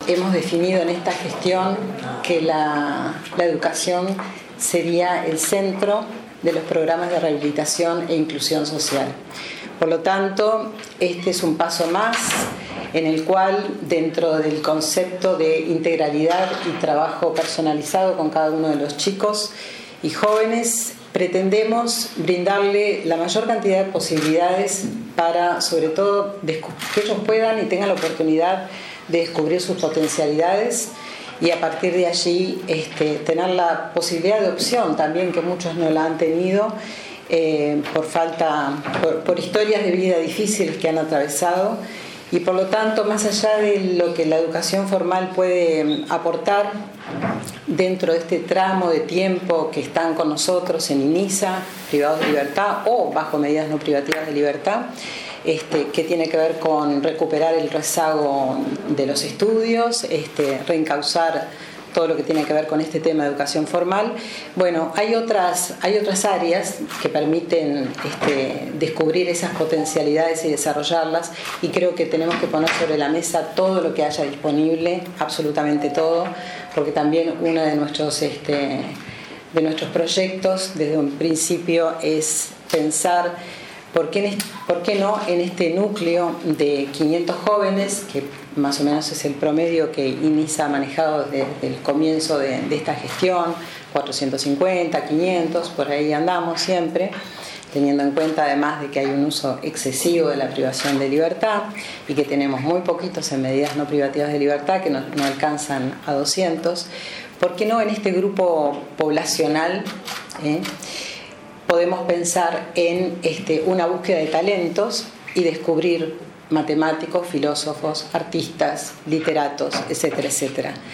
hemos definido en esta gestión que la educación sería el centro de los programas de rehabilitación e inclusión social. Por lo tanto, este es un paso más en el cual, dentro del concepto de integralidad y trabajo personalizado con cada uno de los chicos y jóvenes, pretendemos brindarle la mayor cantidad de posibilidades para, sobre todo, que ellos puedan y tengan la oportunidad de descubrir sus potencialidades y a partir de allí tener la posibilidad de opción también, que muchos no la han tenido por historias de vida difíciles que han atravesado, y por lo tanto, más allá de lo que la educación formal puede aportar dentro de este tramo de tiempo que están con nosotros en INISA, privados de libertad o bajo medidas no privativas de libertad, que tiene que ver con recuperar el rezago de los estudios, reencauzar todo lo que tiene que ver con este tema de educación formal. Bueno, hay otras áreas que permiten descubrir esas potencialidades y desarrollarlas, y creo que tenemos que poner sobre la mesa todo lo que haya disponible, absolutamente todo, porque también uno de nuestros proyectos desde un principio es pensar ¿por qué no en este núcleo de 500 jóvenes, que más o menos es el promedio que INISA ha manejado desde el comienzo de esta gestión, 450, 500, por ahí andamos siempre, teniendo en cuenta además de que hay un uso excesivo de la privación de libertad y que tenemos muy poquitos en medidas no privativas de libertad que no alcanzan a 200, ¿por qué no en este grupo poblacional podemos pensar en una búsqueda de talentos y descubrir matemáticos, filósofos, artistas, literatos, etcétera, etcétera?